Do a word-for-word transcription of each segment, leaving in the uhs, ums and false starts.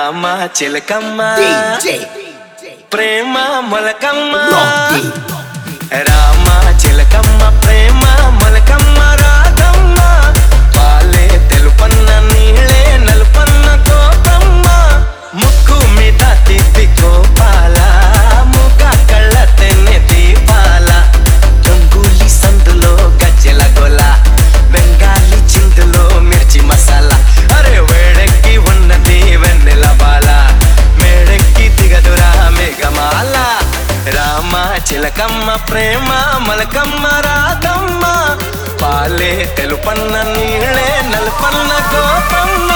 రామ చిలకమ్మ ప్రేమ మొలకమ్మ రామ చిలకమ్మ ప్రేమ మొలకమ్మ రాధమ్మ పాలే తెలుపన్న నీళ్ళే నలుపన్న కోపమ్మ ముక్కు మీద తిప్పి కోపాల ముగ కళ్ళ తెన్నె దీపాల గంగూలి సందులో గజ్జెల గొల బెంగాలీ చిందులో మిర్చి మసాలా అరే వేడెక్కి ఉన్నది వెన్నెల బాల మేడెక్కి దిగదురా మేఘమాల రామ చిలకమ్మ ప్రేమ మొలకమ్మ రాధమ్మ పాలే తెలుపన్న నీళ్ళే నలుపన్న కోపమ్మ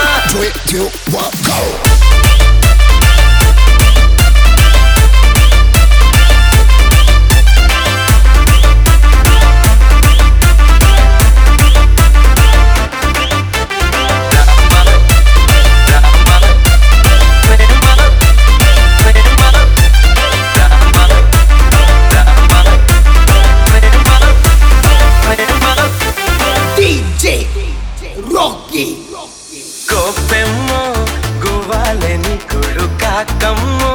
కోపెమ్మో గువ్వాలని కుడు కాకమ్మో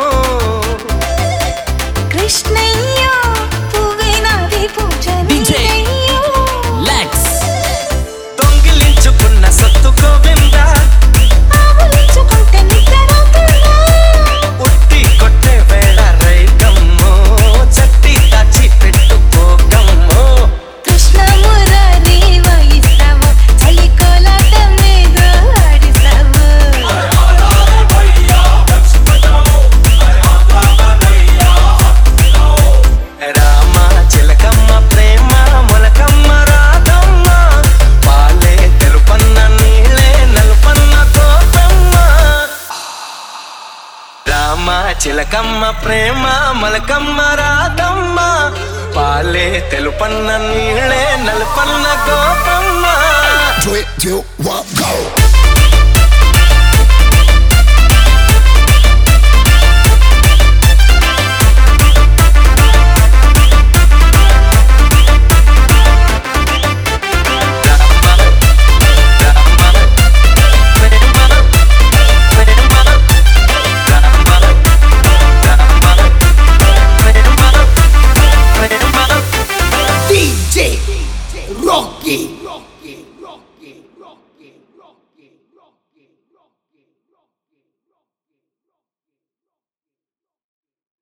కృష్ణయ్యో పువ్వేనాది పూజనయ్యో లెక్స్ దొంగిలించుకున్న సత్తు గోవిందా ఆవులించుకుంటే నిద్రపోతున్నా ఉట్టి కొట్టే వేళ రైకమ్మో చట్టి దాచి పెట్టుకోకమ్మో కృష్ణ మురారి వయసావు చలి కోలాట మీద ఆడిసావు రామ చిలకమ్మ ప్రేమ మొలకమ్మ రాధమ్మ పాలే తెలుపన్న నీళ్ళే నలుపన్న కోపమ్మ రామ చిలకమ్మ ప్రేమ మొలకమ్మ రాధమ్మ పాలే తెలుపన్న నీళ్ళే నలుపన్న కోపమ్మ Three, two, one, go! D J Rocky